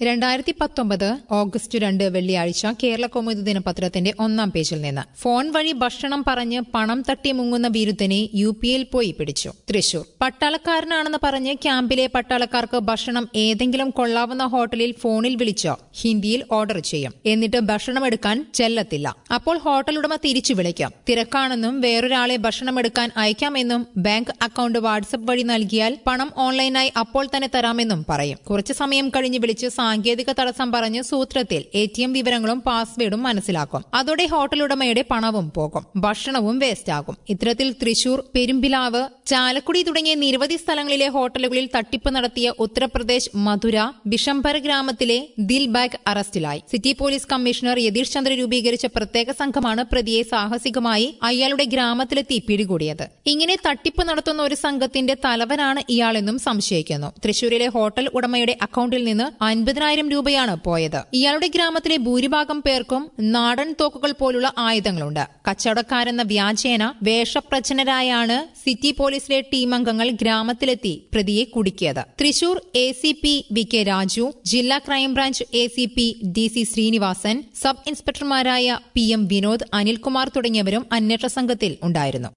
2019 August 2 വെള്ളിയാഴ്ച കേരള കൗമുദി ദിനപത്രത്തിന്റെ 1-ാം പേജിൽ നിന്ന് ഫോൺ വഴി ഭക്ഷണം പറഞ്ഞ് പണം തട്ടി മുങ്ങുന്ന വിരുദ്ധനെ യുപിയിൽ പോയി പിടിച്ചു. തൃശൂർ പട്ടാളക്കാരനാണെന്ന് പറഞ്ഞ് ക്യാമ്പിലെ പട്ടാളക്കാർക്ക് ഭക്ഷണം ഏതെങ്കിലും കൊള്ളാവുന്ന ഹോട്ടലിൽ ഫോണിൽ വിളിച്ചോ ഹിന്ദിയിൽ ഓർഡർ ചെയ്യും. എന്നിട്ട് ഭക്ഷണം എടുക്കാൻ ചെല്ലത്തില്ല. അപ്പോൾ ഹോട്ടൽ ഉടമ തിരിച്ചു വിളിക്കാം. തിരക്കാണെന്നും വേറൊരാളെ ഭക്ഷണം എടുക്കാൻ അയക്കാമെന്നും ബാങ്ക് അക്കൌണ്ട് വാട്സ്ആപ്പ് വഴി നൽകിയാൽ പണം ഓൺലൈനായി അപ്പോൾ തന്നെ തരാമെന്നും പറയും. കുറച്ചു സമയം കഴിഞ്ഞ് വിളിച്ച് സാങ്കേതിക തടസ്സം പറഞ്ഞ് സൂത്രത്തിൽ ATM വിവരങ്ങളും പാസ്വേഡും മനസ്സിലാക്കും. അതോടെ ഹോട്ടൽ ഉടമയുടെ പണവും പോകും, ഭക്ഷണവും വേസ്റ്റ് ആകും. ഇത്തരത്തിൽ തൃശൂർ, പെരുമ്പിലാവ്, ചാലക്കുടി തുടങ്ങിയ നിരവധി സ്ഥലങ്ങളിലെ ഹോട്ടലുകളിൽ തട്ടിപ്പ് നടത്തിയ ഉത്തർപ്രദേശ് മധുര ബിഷംഭർ ഗ്രാമത്തിലെ ദിൽബാഗ് അറസ്റ്റിലായി. City police commissioner Yathish Chandra രൂപീകരിച്ച പ്രത്യേക സംഘമാണ് പ്രതിയെ സാഹസികമായി അയാളുടെ ഗ്രാമത്തിലെത്തി പിടികൂടിയത്. ഇങ്ങനെ തട്ടിപ്പ് നടത്തുന്ന ഒരു സംഘത്തിന്റെ തലവനാണ് ഇയാളെന്നും സംശയിക്കുന്നു. തൃശൂരിലെ ഹോട്ടൽ ഉടമയുടെ അക്കൌണ്ടിൽ നിന്ന് 50,000 രൂപയാണ് പോയത്. ഇയാളുടെ ഗ്രാമത്തിലെ ഭൂരിഭാഗം പേർക്കും നാടൻ തോക്കുകൾ പോലുള്ള ആയുധങ്ങളുണ്ട്. കച്ചവടക്കാരെന്ന വ്യാജേന വേഷപ്രച്ഛന്നരായാണ് സിറ്റി പോലീസിലെ ടീമംഗങ്ങൾ ഗ്രാമത്തിലെത്തി പ്രതിയെ കുടുക്കിയത്. തൃശൂർ ACP VK രാജു, ജില്ലാ crime branch ACP DC Srinivasan, sub ഇൻസ്പെക്ടർമാരായ PM വിനോദ്, അനിൽകുമാർ തുടങ്ങിയവരും അന്വേഷണ സംഘത്തിൽ ഉണ്ടായിരുന്നു.